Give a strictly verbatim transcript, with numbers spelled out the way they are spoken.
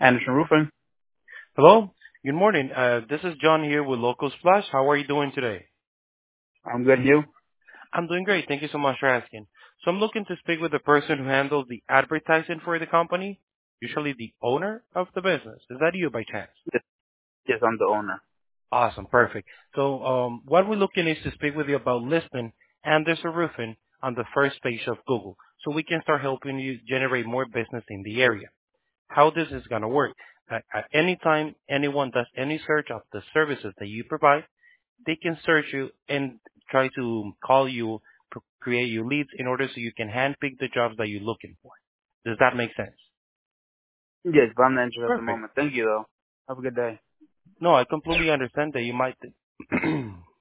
Anderson Roofing. Hello. Good morning. Uh, this is John here with Local Splash. How are you doing today? I'm good. You? I'm doing great. Thank you so much for asking. So I'm looking to speak with the person who handles the advertising for the company, usually the owner of the business. Is that you by chance? Yes, yes, I'm the owner. Awesome. Perfect. So um, what we're looking is to speak with you about listing Anderson Roofing on the first page of Google so we can start helping you generate more business in the area. How this is going to work. At, at any time anyone does any search of the services that you provide, they can search you and try to call you, pr- create you leads in order so you can handpick the jobs that you're looking for. Does that make sense? Yes, but I'm not interested at the Perfect. moment. Thank you, though. Have a good day. No, I completely understand that you might.